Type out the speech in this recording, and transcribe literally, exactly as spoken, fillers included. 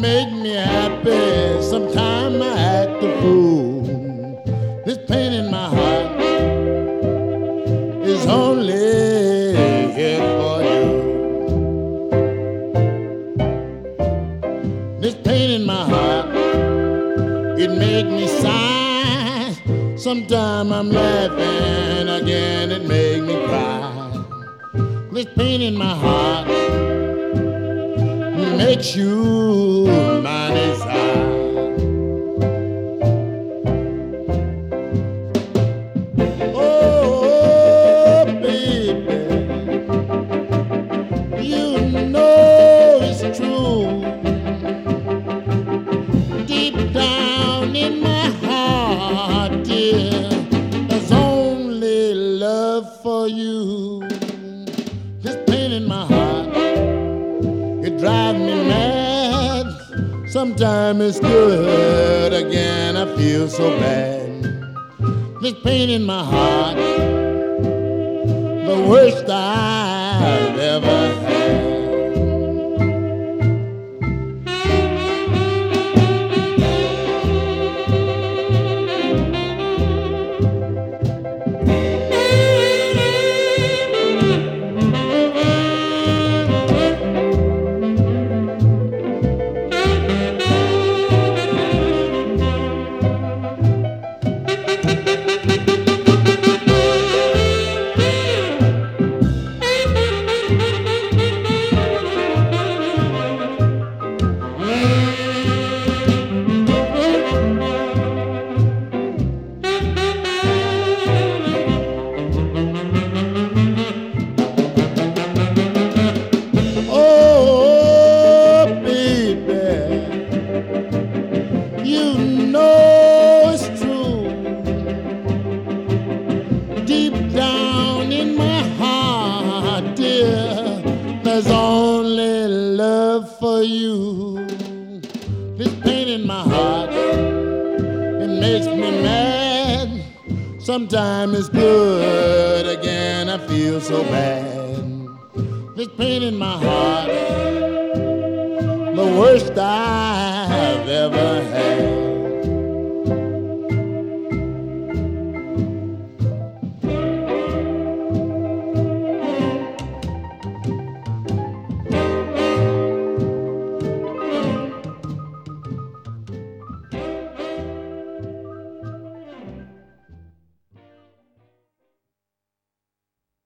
make me happy. Sometimes I act a fool. This pain in my heart is only here for you. This pain in my heart, it make me sigh. Sometimes I'm laughing, again it make me cry. This pain in my heart makes you my desire. Oh, baby, you know it's true. Deep down in my heart, dear, there's only love for you. This pain in my heart, it drives me mad. Sometimes it's good, again I feel so bad. This pain in my heart, the worst I've ever had. There's only love for you. This pain in my heart, it makes me mad. Sometimes it's good, again I feel so bad. This pain in my heart, the worst I've ever had.